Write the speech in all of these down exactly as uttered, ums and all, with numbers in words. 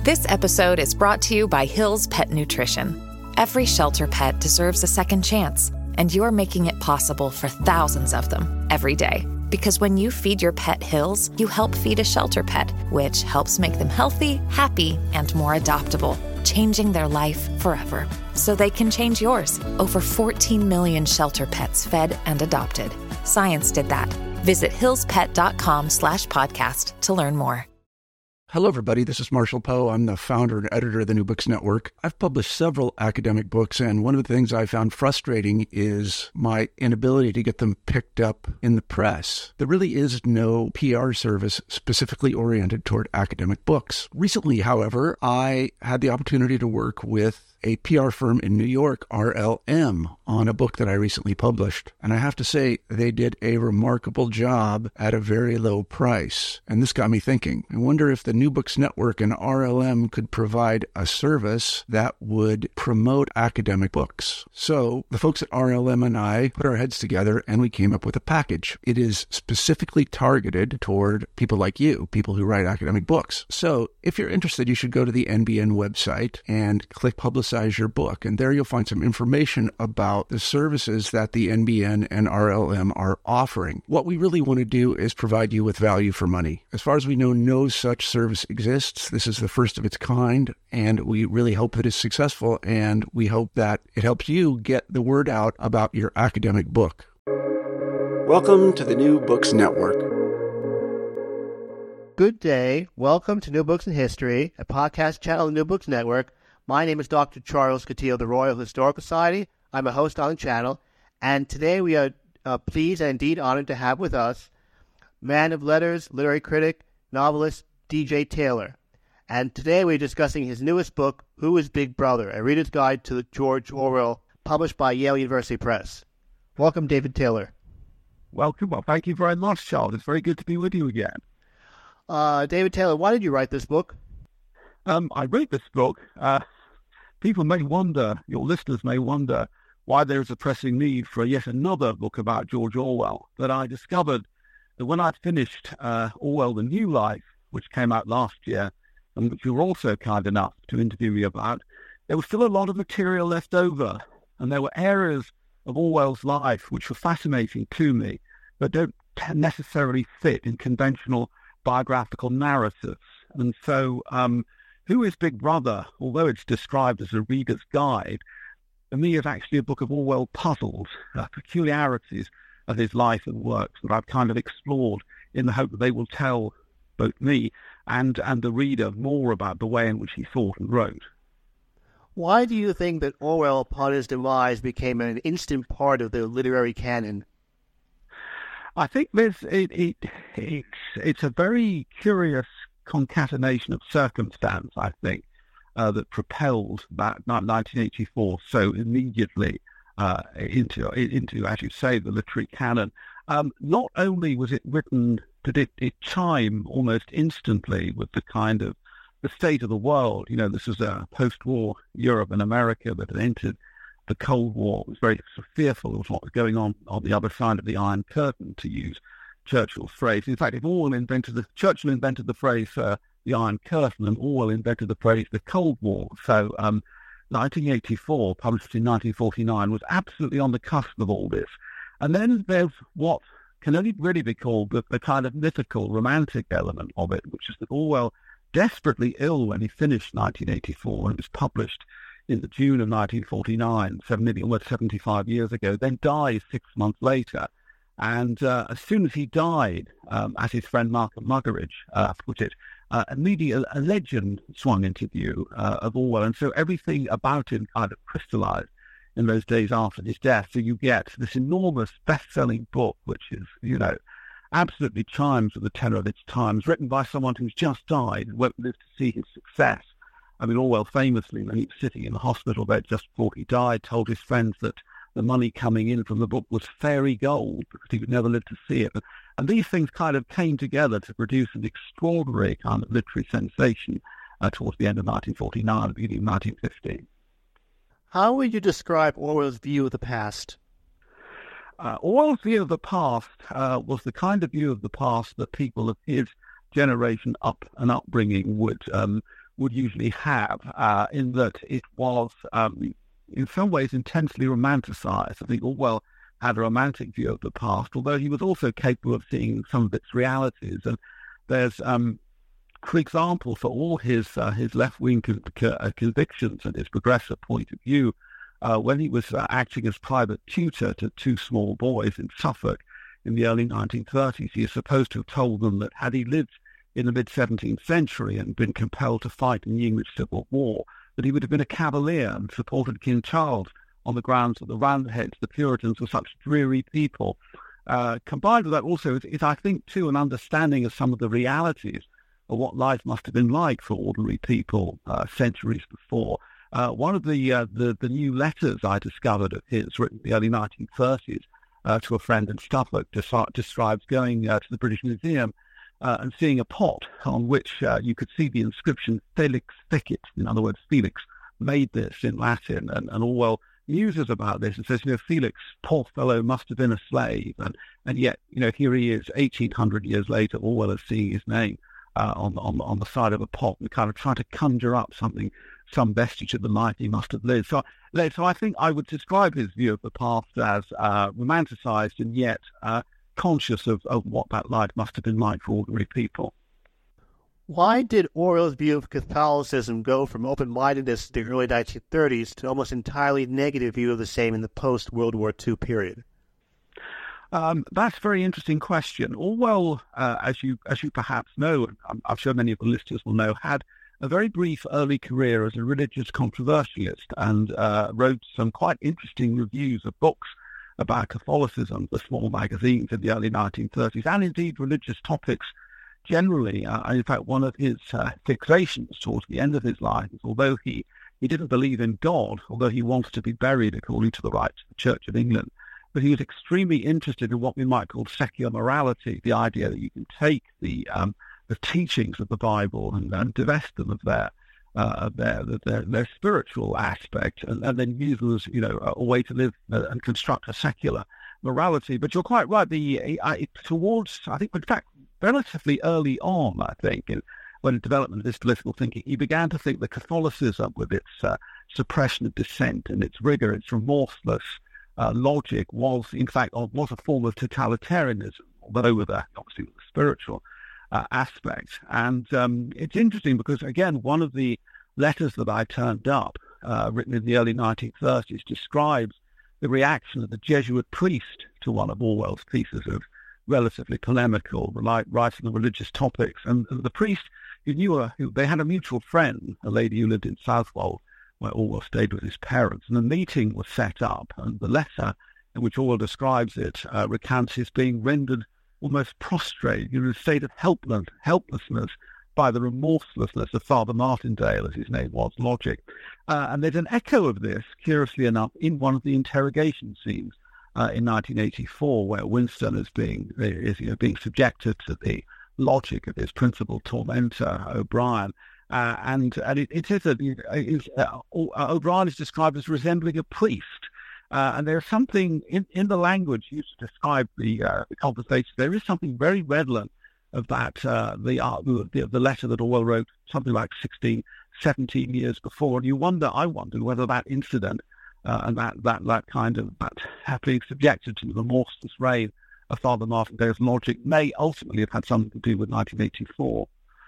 This episode is brought to you by Hill's Pet Nutrition. Every shelter pet deserves a second chance, and you're making it possible for thousands of them every day. Because when you feed your pet Hill's, you help feed a shelter pet, which helps make them healthy, happy, and more adoptable, changing their life forever. So they can change yours. Over fourteen million shelter pets fed and adopted. Science did that. Visit hillspet.com slash podcast to learn more. Hello, everybody. This is Marshall Poe. I'm the founder and editor of the New Books Network. I've published several academic books, and one of the things I found frustrating is my inability to get them picked up in the press. There really is no P R service specifically oriented toward academic books. Recently, however, I had the opportunity to work with a P R firm in New York, R L M, on a book that I recently published. And I have to say, they did a remarkable job at a very low price. And this got me thinking. I wonder if the New Books Network and R L M could provide a service that would promote academic books. So the folks at R L M and I put our heads together and we came up with a package. It is specifically targeted toward people like you, people who write academic books. So if you're interested, you should go to the N B N website and click Publicize your book. And there you'll find some information about the services that the N B N and R L M are offering. What we really want to do is provide you with value for money. As far as we know, no such service exists. This is the first of its kind, and we really hope that it's successful, and we hope that it helps you get the word out about your academic book. Welcome to the New Books Network. Good day. Welcome to New Books in History, a podcast channel on the New Books Network. My name is Doctor Charles Coutinho of the Royal Historical Society. I'm a host on the channel, and today we are uh, pleased and indeed honored to have with us man of letters, literary critic, novelist D J Taylor. And today we're discussing his newest book, Who is Big Brother? A Reader's Guide to George Orwell, published by Yale University Press. Welcome, David Taylor. Welcome. Well, thank you very much, Charles. It's very good to be with you again. Uh, David Taylor, why did you write this book? Um, I wrote this book. Uh, people may wonder, your listeners may wonder, why there is a pressing need for yet another book about George Orwell. But I discovered that when I'd finished uh, Orwell, The New Life, which came out last year, and which you were also kind enough to interview me about, there was still a lot of material left over. And there were areas of Orwell's life which were fascinating to me, but don't necessarily fit in conventional biographical narratives. And so um, Who is Big Brother, although it's described as a reader's guide, for me is actually a book of Orwell puzzles, uh, peculiarities of his life and works that I've kind of explored in the hope that they will tell both me and, and the reader more about the way in which he thought and wrote. Why do you think that Orwell, upon his demise, became an instant part of the literary canon? I think there's it, it it's it's a very curious concatenation of circumstance, I think, uh, that propelled that nineteen eighty-four so immediately uh, into into, as you say, the literary canon. Um, not only was it written, did it, it chime almost instantly with the kind of the state of the world. You know, this was a post-war Europe and America that had entered the Cold War. It was very sort of fearful of what was going on on the other side of the Iron Curtain, to use Churchill's phrase. In fact, if Orwell invented the Churchill invented the phrase uh, the Iron Curtain, and Orwell invented the phrase the Cold War. So, um, nineteen eighty-four, published in nineteen forty-nine, was absolutely on the cusp of all this. And then there's what can only really be called the, the kind of mythical, romantic element of it, which is that Orwell, desperately ill when he finished nineteen eighty-four, and it was published in the June of nineteen forty-nine, seven, nearly almost seventy-five years ago, then dies six months later. And uh, as soon as he died, um, as his friend Malcolm Muggeridge uh, put it, uh, immediately a, a legend swung into view uh, of Orwell. And so everything about him kind of crystallized in those days after his death. So you get this enormous best-selling book, which is, you know, absolutely chimes with the tenor of its times, written by someone who's just died and won't live to see his success. I mean, Orwell famously, when he was sitting in the hospital bed just before he died, told his friends that the money coming in from the book was fairy gold because he would never live to see it. And these things kind of came together to produce an extraordinary kind of literary sensation uh, towards the end of nineteen forty-nine, beginning of nineteen fifty. How would you describe Orwell's view of the past? Uh, Orwell's view of the past uh, was the kind of view of the past that people of his generation up and upbringing would um, would usually have, uh, in that it was um, in some ways intensely romanticized. I think Orwell had a romantic view of the past, although he was also capable of seeing some of its realities. And there's, um, for example, for all his uh, his left-wing con- con- convictions and his progressive point of view, uh, when he was uh, acting as private tutor to two small boys in Suffolk in the early nineteen thirties, he is supposed to have told them that had he lived in the mid-seventeenth century and been compelled to fight in the English Civil War, that he would have been a Cavalier and supported King Charles on the grounds that the Roundheads, the Puritans, were such dreary people. Uh, combined with that also is, is, I think, too, an understanding of some of the realities of what life must have been like for ordinary people uh, centuries before. Uh, one of the, uh, the the new letters I discovered of his, written in the early nineteen thirties, uh, to a friend in Suffolk, des- describes going uh, to the British Museum uh, and seeing a pot on which uh, you could see the inscription Felix Fecit. In other words, Felix made this in Latin, and, and Orwell muses about this and says, you know, Felix, poor fellow, must have been a slave, and and yet, you know, here he is, eighteen hundred years later, Orwell is seeing his name uh, on on on the side of a pot and kind of trying to conjure up something, some vestige of the life he must have lived. So, so I think I would describe his view of the past as uh, romanticized and yet uh, conscious of, of what that life must have been like for ordinary people. Why did Orwell's view of Catholicism go from open-mindedness in the early nineteen thirties to almost entirely negative view of the same in the post-World War Two period? Um, that's a very interesting question. Orwell, uh, as you as you perhaps know, and I'm, I'm sure many of the listeners will know, had a very brief early career as a religious controversialist and uh, wrote some quite interesting reviews of books about Catholicism for small magazines in the early nineteen thirties, and indeed religious topics generally. Uh, in fact, one of his uh, fixations towards the end of his life is, although he, he didn't believe in God, although he wanted to be buried according to the rites of the Church of England, but he was extremely interested in what we might call secular morality, the idea that you can take the um, the teachings of the Bible and, and divest them of their uh, their, their their spiritual aspect, and, and then use them as, you know, a, a way to live and construct a secular morality. But you're quite right. The uh, towards I think, in fact, relatively early on, I think, in, when the development of this political thinking, he began to think that Catholicism, with its uh, suppression of dissent and its rigor, its remorseless uh, logic, was in fact was a form of totalitarianism, although with a, obviously with a spiritual uh, aspect. And um, it's interesting because, again, one of the letters that I turned up, uh, written in the early nineteen thirties, describes the reaction of the Jesuit priest to one of Orwell's pieces of relatively polemical, writing on religious topics. And the priest, who knew her, who, they had a mutual friend, a lady who lived in Southwold, where Orwell stayed with his parents, and a meeting was set up, and the letter in which Orwell describes it uh, recounts his being rendered almost prostrate, in a state of helpless, helplessness by the remorselessness of Father Martindale, as his name was, Logic. Uh, and there's an echo of this, curiously enough, in one of the interrogation scenes Uh, in nineteen eighty-four, where Winston is being is you know being subjected to the logic of his principal tormentor O'Brien, uh, and and it, it is a it is, uh, O'Brien is described as resembling a priest, uh, and there's something in, in the language used to describe the, uh, the conversation. There is something very redolent of that uh, the, uh, the the letter that Orwell wrote something like sixteen, seventeen years before, and you wonder, I wondered whether that incident. Uh, and that, that that kind of that being subjected to the remorseless reign of Father Martindale's logic may ultimately have had something to do with nineteen eighty-four.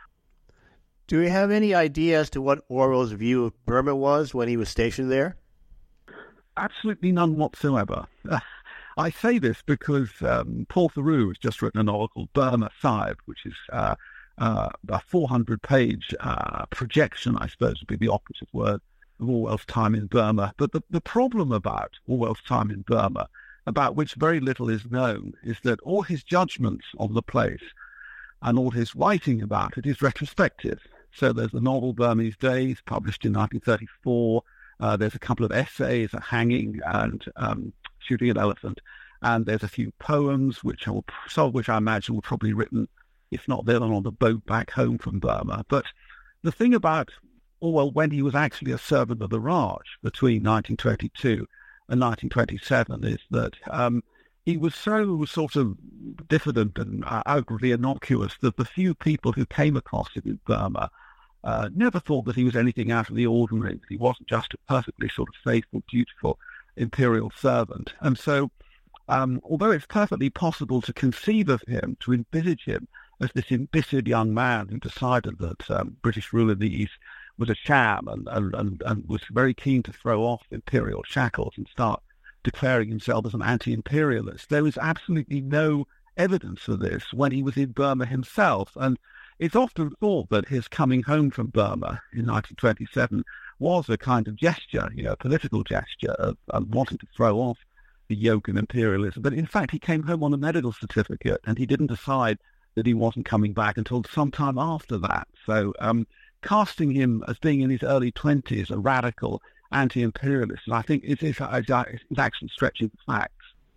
Do we have any idea as to what Orwell's view of Burma was when he was stationed there? Absolutely none whatsoever. Uh, I say this because um, Paul Theroux has just written a novel called Burma Sahib, which is uh, uh, a four hundred page uh, projection, I suppose would be the operative word, of Orwell's time in Burma. But the, the problem about Orwell's time in Burma, about which very little is known, is that all his judgments on the place and all his writing about it is retrospective. So there's the novel Burmese Days, published in nineteen thirty-four. Uh, there's a couple of essays, A Hanging and um, Shooting an Elephant. And there's a few poems, which will, some of which I imagine were probably written, if not then, on the boat back home from Burma. But the thing about Orwell, when he was actually a servant of the Raj between nineteen twenty-two and nineteen twenty-seven, is that um, he was so sort of diffident and uh, outwardly innocuous that the few people who came across him in Burma uh, never thought that he was anything out of the ordinary, that he wasn't just a perfectly sort of faithful, dutiful imperial servant. And so, um, although it's perfectly possible to conceive of him, to envisage him as this embittered young man who decided that um, British rule in the East was a sham and, and, and, and was very keen to throw off imperial shackles and start declaring himself as an anti-imperialist, there was absolutely no evidence of this when he was in Burma himself. And it's often thought that his coming home from Burma in nineteen twenty-seven was a kind of gesture, you know, a political gesture of, of wanting to throw off the yoke of imperialism. But in fact, he came home on a medical certificate, and he didn't decide that he wasn't coming back until sometime after that. So um, casting him as being in his early twenties, a radical anti-imperialist, and I think it's, it's, it's actually stretching the facts.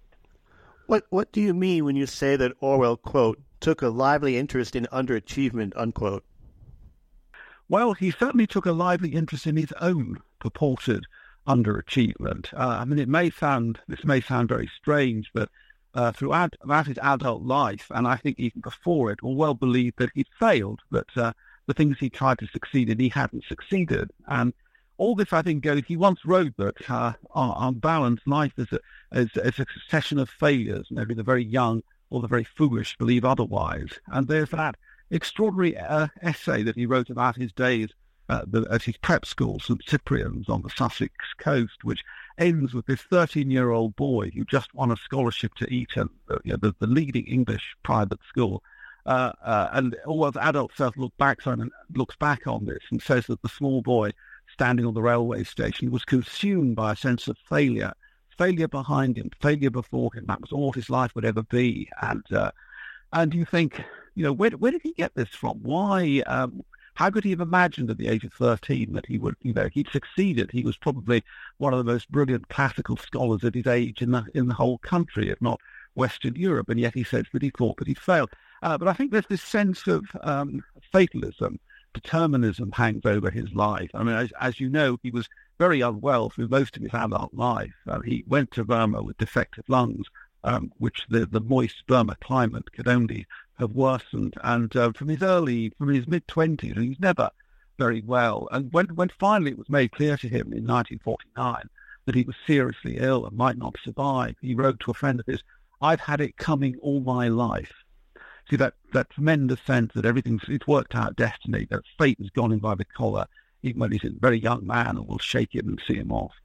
What What do you mean when you say that Orwell, quote, took a lively interest in underachievement, unquote? Well, he certainly took a lively interest in his own purported underachievement. Uh, I mean, it may sound, this may sound very strange, but uh, throughout, throughout his adult life, and I think even before it, Orwell believed that he'd failed, that uh, the things he tried to succeed in, he hadn't succeeded. And all this, I think, goes, he once wrote that uh, on balance, life is a, is, is a succession of failures. Maybe the very young or the very foolish believe otherwise. And there's that extraordinary uh, essay that he wrote about his days uh, the, at his prep school, Saint Cyprian's on the Sussex coast, which ends with this thirteen-year-old boy who just won a scholarship to Eton, uh, you know, the, the leading English private school. Uh, uh, and Orwell's adult self look back on, looks back on this and says that the small boy standing on the railway station was consumed by a sense of failure, failure behind him, failure before him. That was all his life would ever be. And uh, and you think, you know, where where did he get this from? Why? Um, how could he have imagined at the age of thirteen that he would, you know, he'd succeeded? He was probably one of the most brilliant classical scholars of his age in the in the whole country, if not Western Europe. And yet he says that he thought that he failed. Uh, but I think there's this sense of um, fatalism. Determinism hangs over his life. I mean, as, as you know, he was very unwell through most of his adult life. Uh, he went to Burma with defective lungs, um, which the, the moist Burma climate could only have worsened. And uh, from his early, from his mid-twenties, he was never very well. And when, when finally it was made clear to him in nineteen forty-nine that he was seriously ill and might not survive, he wrote to a friend of his, "I've had it coming all my life." See, that, that tremendous sense that everything's, it's worked out destiny, that fate has gone in by the collar, even when he's a very young man, and will shake him and see him off.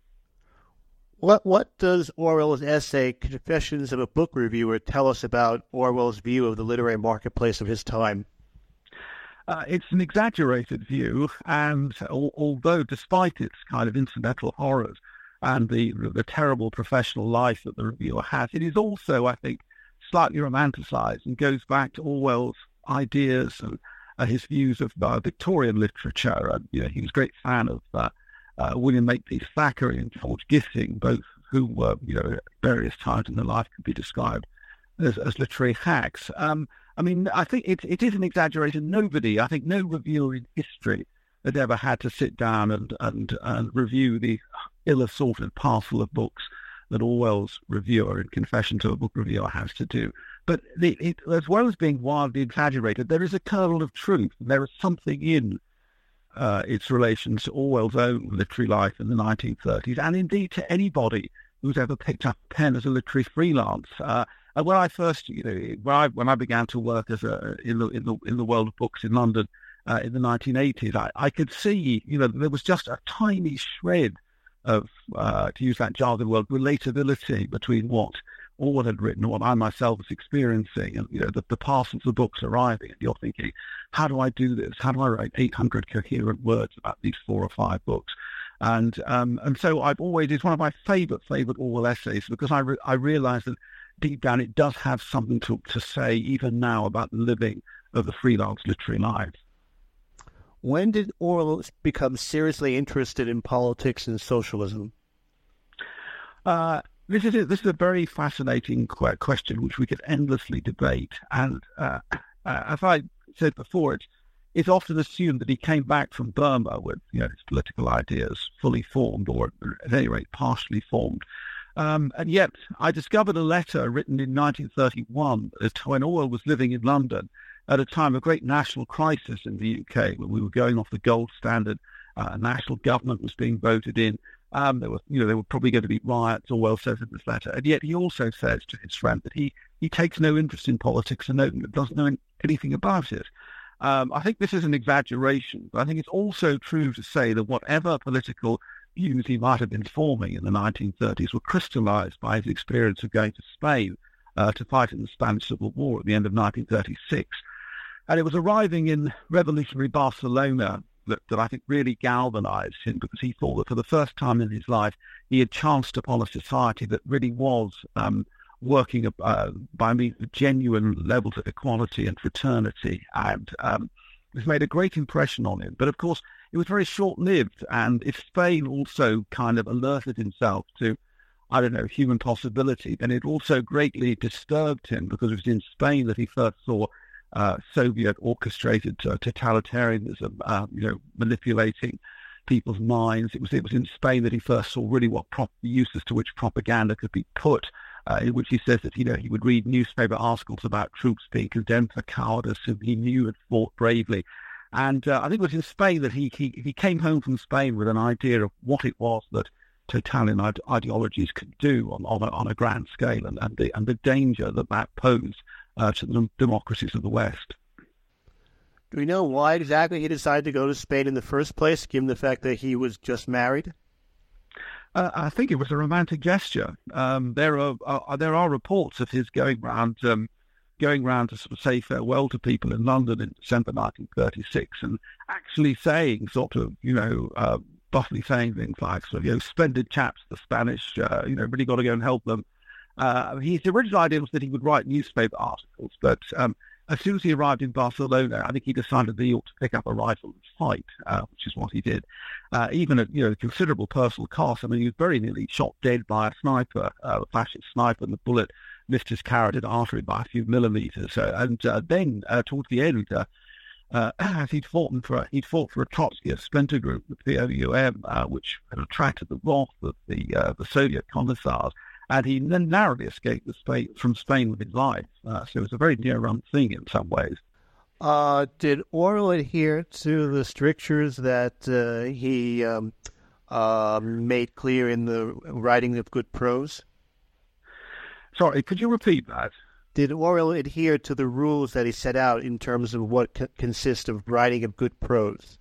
What what does Orwell's essay, Confessions of a Book Reviewer, tell us about Orwell's view of the literary marketplace of his time? Uh, it's an exaggerated view, and al- although despite its kind of incidental horrors and the, the terrible professional life that the reviewer has, it is also, I think, slightly romanticized and goes back to Orwell's ideas and uh, his views of uh, Victorian literature. And you know, he was a great fan of uh, uh, William Makepeace Thackeray and George Gissing, both who were, you know, at various times in their life could be described as, as literary hacks. Um, I mean, I think it, it is an exaggeration. Nobody, I think no reviewer in history had ever had to sit down and, and, and review the ill-assorted parcel of books that Orwell's reviewer in Confession to a Book Reviewer has to do. But it, it, as well as being wildly exaggerated, there is a kernel of truth. There is something in uh, its relation to Orwell's own literary life in the nineteen thirties, and indeed to anybody who's ever picked up a pen as a literary freelance. Uh, and when I first, you know, when I when I began to work as a in the in the in the world of books in London uh, in the nineteen eighties, I, I could see, you know, there was just a tiny shred of, uh, to use that jargon word, relatability between what Orwell had written and what I myself was experiencing. And, you know, the, the parcels of books arriving, and you're thinking, how do I do this? How do I write eight hundred coherent words about these four or five books? And um, and so I've always, it's one of my favorite, favorite Orwell essays, because I, re- I realize that deep down it does have something to, to say even now about the living of the freelance literary life. When did Orwell become seriously interested in politics and socialism? Uh, this is a, this is a very fascinating qu- question, which we could endlessly debate. And uh, uh, as I said before, it's, it's often assumed that he came back from Burma with, you know, his political ideas fully formed, or at any rate partially formed. Um, and yet I discovered a letter written in nineteen thirty-one, when Orwell was living in London, at a time of great national crisis in the U K, when we were going off the gold standard. Uh, a national government was being voted in. Um, there were, you know, there were probably going to be riots, Orwell says in this letter. And yet he also says to his friend that he, he takes no interest in politics and no, doesn't know anything about it. Um, I think this is an exaggeration, but I think it's also true to say that whatever political views he might have been forming in the nineteen thirties were crystallized by his experience of going to Spain uh, to fight in the Spanish Civil War at the end of nineteen thirty-six. And it was arriving in revolutionary Barcelona that, that I think really galvanized him, because he thought that for the first time in his life he had chanced upon a society that really was um, working uh, by means of genuine levels of equality and fraternity, and um, it's made a great impression on him. But of course, it was very short-lived, and if Spain also kind of alerted himself to, I don't know, human possibility, then it also greatly disturbed him, because it was in Spain that he first saw uh, Soviet-orchestrated uh, totalitarianism, uh, you know, manipulating people's minds. It was it was in Spain that he first saw really what prop- the uses to which propaganda could be put, uh, in which he says that, you know, he would read newspaper articles about troops being condemned for cowardice whom he knew had fought bravely. And uh, I think it was in Spain that he, he he came home from Spain with an idea of what it was that totalitarian ide- ideologies could do on on a, on a grand scale, and, and, the, and the danger that that posed uh, to the democracies of the West. Do we know why exactly he decided to go to Spain in the first place, given the fact that he was just married? Uh, I think it was a romantic gesture. Um, there are uh, there are reports of his going round um, going round to sort of say farewell to people in London in December nineteen thirty-six, and actually saying sort of, you know, uh, buffly saying things like, sort of, you know, splendid chaps, the Spanish, uh, you know, really got to go and help them. Uh, his original idea was that he would write newspaper articles, but um, as soon as he arrived in Barcelona, I think he decided that he ought to pick up a rifle and fight, uh, which is what he did. Uh, even at, you know, considerable personal cost. I mean, he was very nearly shot dead by a sniper, uh, a fascist sniper, and the bullet missed his carotid artery by a few millimeters. Uh, and uh, then, uh, towards the end, uh, uh, as he'd fought for a, he'd fought for a Trotskyist splinter group, the P O U M, uh, which had attracted the wrath of the uh, the Soviet commissars. And he then narrowly escaped the Spain, from Spain with his life. Uh, so it was a very near-run thing in some ways. Uh, did Orwell adhere to the strictures that uh, he um, uh, made clear in the writing of good prose? Sorry, could you repeat that? Did Orwell adhere to the rules that he set out in terms of what co- consists of writing of good prose?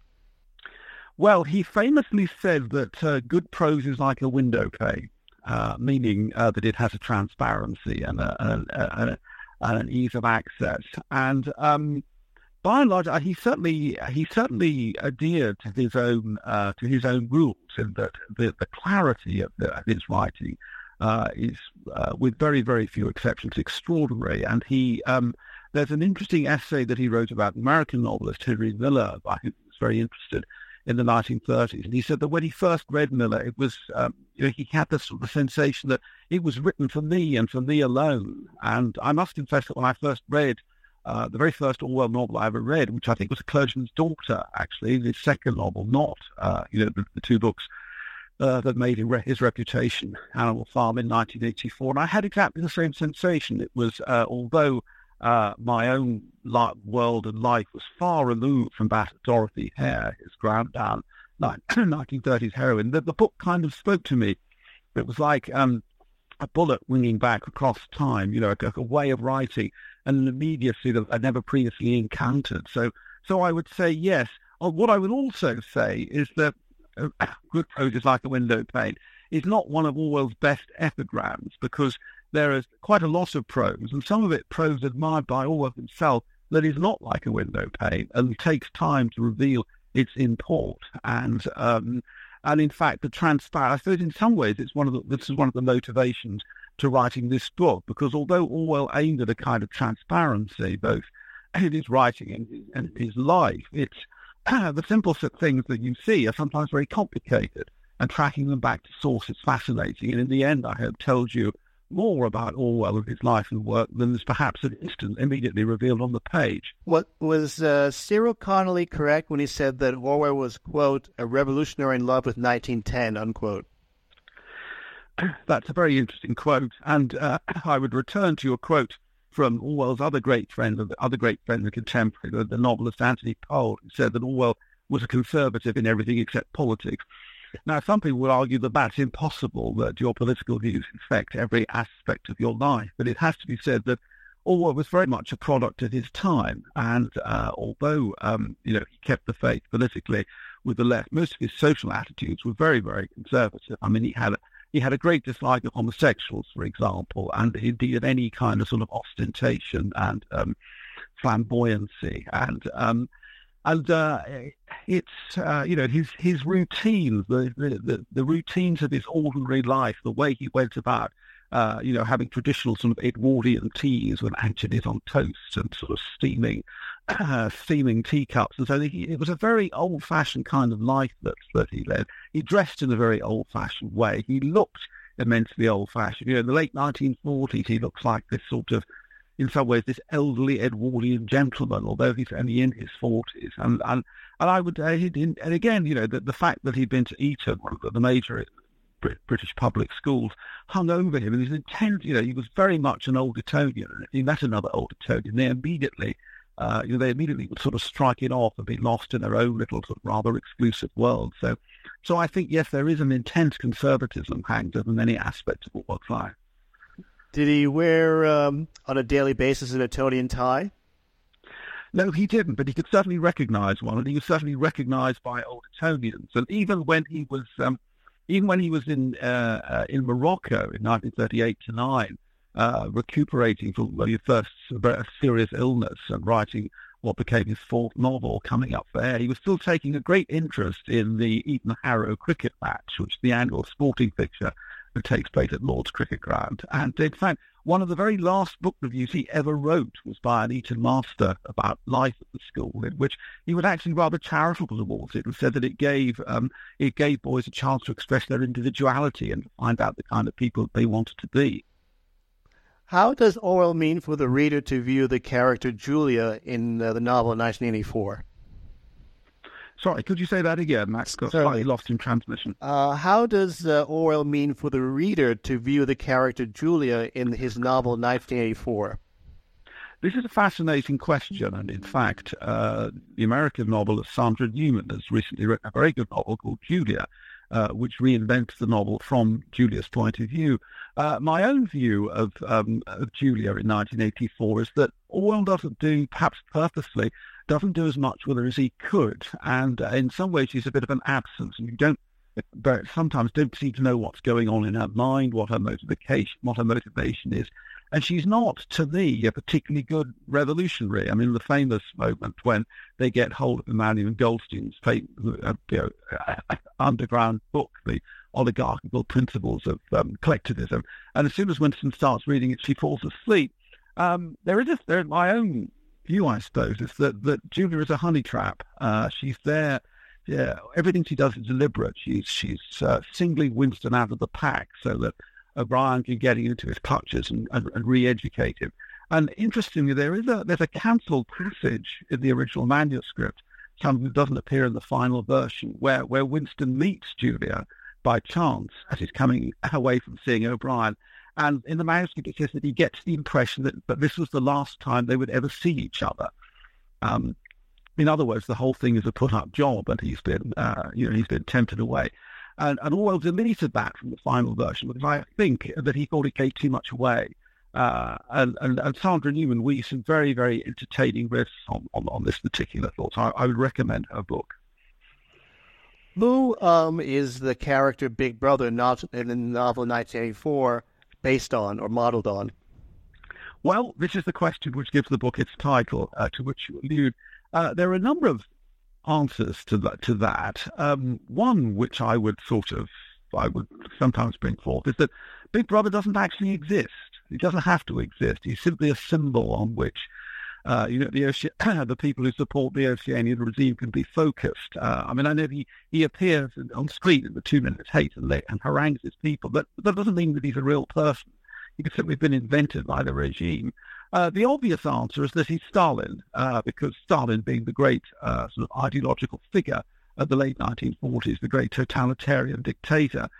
Well, he famously said that uh, good prose is like a window pane. Uh, meaning uh, that it has a transparency and, a, and, a, and, a, and an ease of access. And um, by and large, uh, he certainly he certainly adhered to his own uh, to his own rules, in that the, the clarity of, the, of his writing uh, is, uh, with very very few exceptions, extraordinary. And he um, there's an interesting essay that he wrote about American novelist Henry Miller, I think he was very interested in the nineteen thirties, and he said that when he first read Miller, it was um, you know, he had this sort of sensation that it was written for me and for me alone. And I must confess that when I first read uh, the very first Orwell novel I ever read, which I think was A Clergyman's Daughter, actually, the second novel, not uh, you know the, the two books uh, that made him re- his reputation, Animal Farm in nineteen eighty-four, and I had exactly the same sensation. It was uh, although Uh, my own li- world and life was far removed from that of Dorothy Hare, his ground-down nineteen thirties heroine. The, the book kind of spoke to me. It was like um, a bullet winging back across time, you know, a, a way of writing and an immediacy that I'd never previously encountered. So so I would say yes. Or what I would also say is that uh, good prose is like a window pane is not one of Orwell's best epigrams, because there is quite a lot of prose, and some of it prose admired by Orwell himself, that is not like a window pane and takes time to reveal its import. And um, and in fact, the transparent. I suppose in some ways, it's one of the, this is one of the motivations to writing this book, because although Orwell aimed at a kind of transparency, both in his writing and his, and his life, it's the simple things that you see are sometimes very complicated, and tracking them back to source is fascinating. And in the end, I have told you more about Orwell and his life and work than is perhaps an instant immediately revealed on the page. What was uh, Cyril Connolly correct when he said that Orwell was, quote, a revolutionary in love with nineteen ten, unquote? That's a very interesting quote, and uh, I would return to your quote from Orwell's other great friend, and other great friend and contemporary, the, the novelist Anthony Powell, who said that Orwell was a conservative in everything except politics. Now, some people would argue that that's impossible, that your political views affect every aspect of your life. But it has to be said that Orwell was very much a product of his time. And uh, although, um, you know, he kept the faith politically with the left, most of his social attitudes were very, very conservative. I mean, he had a, he had a great dislike of homosexuals, for example, and indeed of any kind of sort of ostentation and um, flamboyancy. And um, And uh, it's, uh, you know, his his routines, the, the, the routines of his ordinary life, the way he went about, uh, you know, having traditional sort of Edwardian teas with anchovies on toast and sort of steaming uh, steaming teacups. And so he, it was a very old-fashioned kind of life that, that he led. He dressed in a very old-fashioned way. He looked immensely old-fashioned. You know, in the late nineteen forties, he looks like this sort of, in some ways, this elderly Edwardian gentleman, although he's only in his forties. And and, and I would, uh, and again, you know, the, the fact that he'd been to Eton, one of the major British public schools, hung over him. And his intent, you know, he was very much an old Etonian. And if he met another old Etonian, they immediately, uh, you know, they immediately would sort of strike it off and be lost in their own little sort of rather exclusive world. So, so I think, yes, there is an intense conservatism hanged over many aspects of Orwell's life. Did he wear, um, on a daily basis, an Etonian tie? No, he didn't, but he could certainly recognise one, and he was certainly recognised by old Etonians. And even when he was, um, even when he was in uh, uh, in Morocco in nineteen thirty-eight to nine, uh, recuperating from well, his first serious illness and writing what became his fourth novel, Coming Up for Air, he was still taking a great interest in the Eton Harrow cricket match, which is the annual sporting fixture that takes place at Lord's Cricket Ground. And in fact, one of the very last book reviews he ever wrote was by an Eton master about life at the school, in which he was actually rather charitable towards it and said that it gave um, it gave boys a chance to express their individuality and to find out the kind of people they wanted to be. How does Orwell mean for the reader to view the character Julia in uh, the novel nineteen eighty-four? Sorry, could you say that again? Max got slightly lost in transmission. Uh, how does uh, Orwell mean for the reader to view the character Julia in his novel nineteen eighty-four? This is a fascinating question, and in fact, uh, the American novelist Sandra Newman has recently written a very good novel called Julia, uh, which reinvents the novel from Julia's point of view. Uh, my own view of, um, of Julia in nineteen eighty-four is that Orwell doesn't do, perhaps purposely, doesn't do as much with her as he could, and uh, in some ways she's a bit of an absence, and you don't, but sometimes don't seem to know what's going on in her mind, what her motivation, what her motivation is, and she's not, to me, a particularly good revolutionary. I mean, the famous moment when they get hold of Emmanuel Goldstein's famous, uh, you know, uh, underground book, the Oligarchical Principles of um, Collectivism, and as soon as Winston starts reading it, she falls asleep. Um, there is a, there, my own view, I suppose, is that, that Julia is a honey trap. Uh, she's there. Yeah, everything she does is deliberate. She's she's uh, singling Winston out of the pack so that O'Brien can get into his clutches and, and, and re-educate him. And interestingly, there is a there's a cancelled passage in the original manuscript, something that doesn't appear in the final version, where where Winston meets Julia by chance as he's coming away from seeing O'Brien. And in the manuscript, it says that he gets the impression that, that this was the last time they would ever see each other. Um, in other words, the whole thing is a put-up job, and he's been, uh, you know, he's been tempted away. And, and Orwell deleted that from the final version because I think that he thought it gave too much away. Uh, and, and, and Sandra Newman weaves some very, very entertaining riffs on, on, on this particular thought. So I, I would recommend her book. Who um, is the character Big Brother in the novel nineteen eighty-four based on or modeled on? Well, this is the question which gives the book its title, uh, to which you allude. Uh, there are a number of answers to that. To that. Um, one which I would sort of, I would sometimes bring forth, is that Big Brother doesn't actually exist. He doesn't have to exist. He's simply a symbol on which, uh, you know, the Oce- the people who support the Oceanian regime can be focused. Uh, I mean, I know he, he appears on screen in the Two Minutes Hate and, and harangues his people, but that doesn't mean that he's a real person. He could simply have been invented by the regime. Uh, the obvious answer is that he's Stalin, uh, because Stalin, being the great uh, sort of ideological figure of the late nineteen forties, the great totalitarian dictator,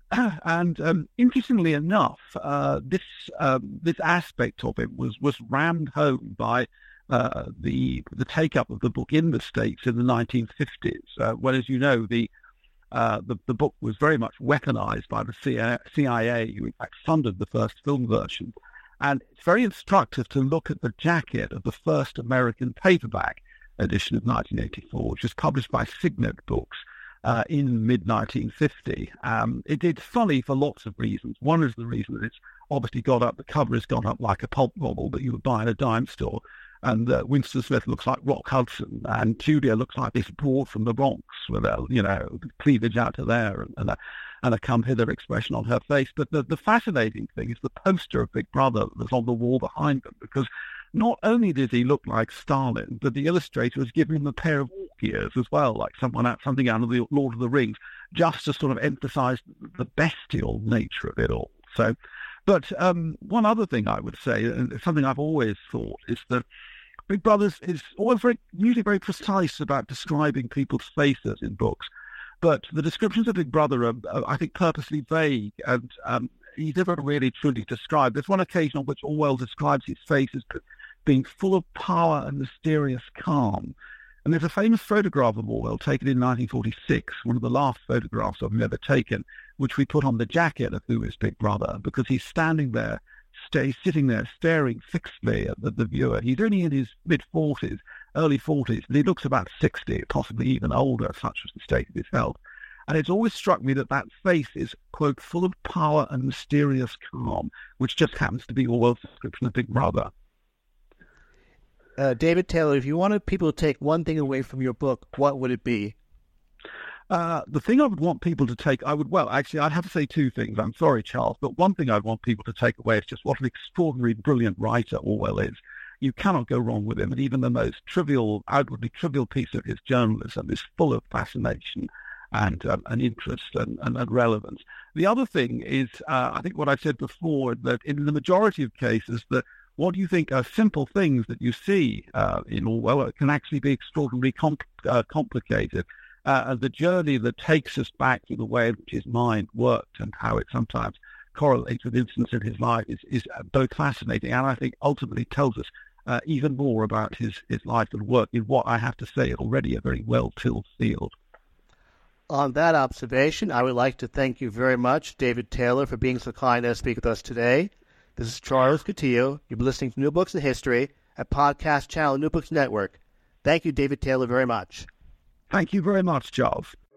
And um, interestingly enough, uh, this um, this aspect of it was was rammed home by uh, the the take up of the book in the States in the nineteen fifties. Uh, when, as you know, the uh, the the book was very much weaponized by the C I A, who in fact funded the first film version. And it's very instructive to look at the jacket of the first American paperback edition of nineteen eighty-four, which was published by Signet Books uh, in mid nineteen fifty. Um, it, it's funny for lots of reasons. One is the reason that it's obviously got up, the cover has gone up like a pulp novel that you would buy in a dime store. And uh, Winston Smith looks like Rock Hudson, and Julia looks like this broad from the Bronx with a, you know, cleavage out to there and, and, a, and a come hither expression on her face. But the, the fascinating thing is the poster of Big Brother that's on the wall behind them, because not only did he look like Stalin, but the illustrator has given him a pair of orc ears as well, like someone out, something out of the Lord of the Rings, just to sort of emphasize the bestial nature of it all. So, but um, one other thing I would say, and something I've always thought, is that Big Brother is always very, usually very precise about describing people's faces in books, but the descriptions of Big Brother are, are I think, purposely vague, and um, he's never really truly described. There's one occasion on which Orwell describes his face as being full of power and mysterious calm. And there's a famous photograph of Orwell taken in nineteen forty-six, one of the last photographs of him ever taken, which we put on the jacket of Who is Big Brother, because he's standing there, stay, sitting there, staring fixedly at the, the viewer. He's only in his mid-forties, early forties, and he looks about sixty, possibly even older, such was the state of his health. And it's always struck me that that face is, quote, full of power and mysterious calm, which just happens to be Orwell's description of Big Brother. Uh, David Taylor, if you wanted people to take one thing away from your book, what would it be? Uh, the thing I would want people to take, I would, well, actually, I'd have to say two things. I'm sorry, Charles, but one thing I'd want people to take away is just what an extraordinary, brilliant writer Orwell is. You cannot go wrong with him, and even the most trivial, outwardly trivial piece of his journalism is full of fascination and um, and interest and, and, and relevance. The other thing is, uh, I think what I said before, that in the majority of cases, that what you think are simple things that you see uh, in Orwell can actually be extraordinarily comp- uh, complicated. Uh, and the journey that takes us back to the way in which his mind worked and how it sometimes correlates with incidents in his life is, is both fascinating and I think ultimately tells us uh, even more about his, his life and work in what I have to say already a very well-tilled field. On that observation, I would like to thank you very much, David Taylor, for being so kind to speak with us today. This is Charles Coutinho. You've been listening to New Books in History, a podcast channel New Books Network. Thank you, David Taylor, very much. Thank you very much, Charles.